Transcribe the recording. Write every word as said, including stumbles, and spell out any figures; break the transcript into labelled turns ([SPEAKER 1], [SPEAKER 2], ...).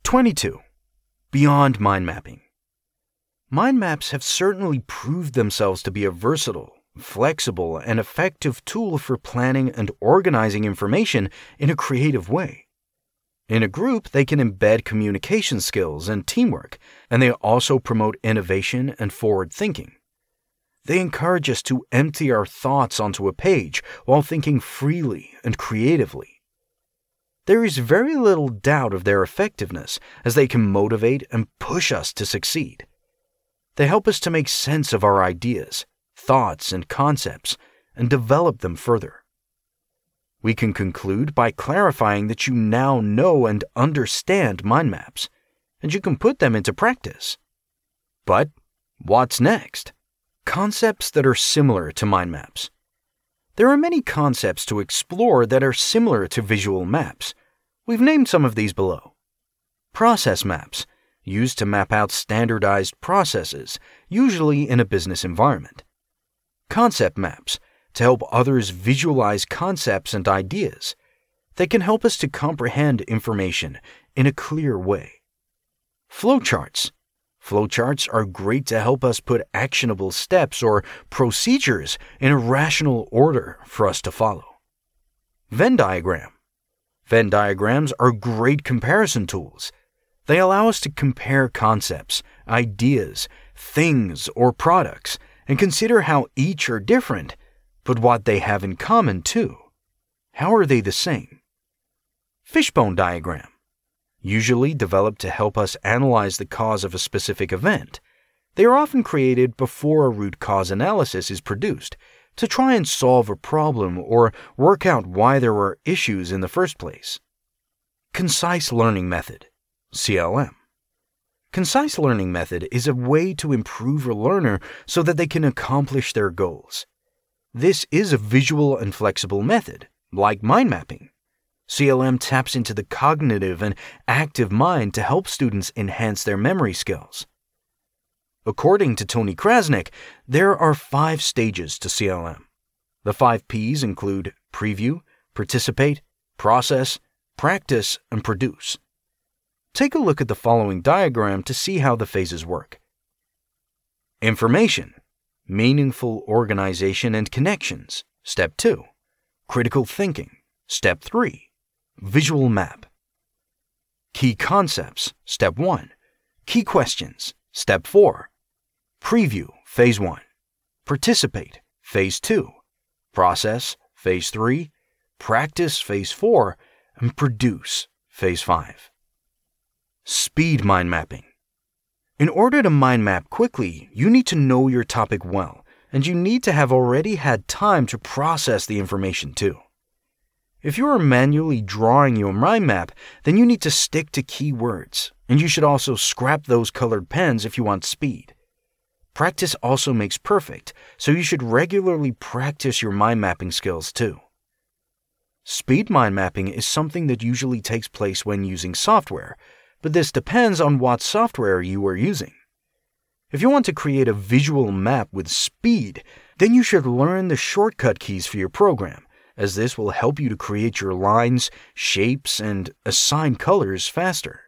[SPEAKER 1] twenty-two. Beyond mind mapping. Mind maps have certainly proved themselves to be a versatile, flexible, and effective tool for planning and organizing information in a creative way. In a group, they can embed communication skills and teamwork, and they also promote innovation and forward thinking. They encourage us to empty our thoughts onto a page while thinking freely and creatively. There is very little doubt of their effectiveness, as they can motivate and push us to succeed. They help us to make sense of our ideas, thoughts, and concepts, and develop them further. We can conclude by clarifying that you now know and understand mind maps, and you can put them into practice. But what's next? Concepts that are similar to mind maps. There are many concepts to explore that are similar to visual maps. We've named some of these below. Process maps, used to map out standardized processes, usually in a business environment. Concept maps, to help others visualize concepts and ideas. They can help us to comprehend information in a clear way. Flowcharts. Flowcharts are great to help us put actionable steps or procedures in a rational order for us to follow. Venn diagram. Venn diagrams are great comparison tools. They allow us to compare concepts, ideas, things, or products, and consider how each are different, but what they have in common too. How are they the same? Fishbone diagram. Usually developed to help us analyze the cause of a specific event. They are often created before a root cause analysis is produced to try and solve a problem or work out why there were issues in the first place. Concise Learning Method, C L M. Concise Learning Method is a way to improve a learner so that they can accomplish their goals. This is a visual and flexible method, like mind mapping. C L M taps into the cognitive and active mind to help students enhance their memory skills. According to Tony Krasnick, there are five stages to C L M. The five P's include preview, participate, process, practice, and produce. Take a look at the following diagram to see how the phases work. Information, meaningful organization and connections, step two. Critical thinking, step three. Visual map. Key concepts, step one. Key questions, step four. Preview, phase one. Participate, phase two. Process, phase three. Practice, phase four. And produce, phase five. Speed mind mapping. In order to mind map quickly, you need to know your topic well, and you need to have already had time to process the information too. If you are manually drawing your mind map, then you need to stick to keywords, and you should also scrap those colored pens if you want speed. Practice also makes perfect, so you should regularly practice your mind mapping skills too. Speed mind mapping is something that usually takes place when using software, but this depends on what software you are using. If you want to create a visual map with speed, then you should learn the shortcut keys for your program, as this will help you to create your lines, shapes, and assign colors faster.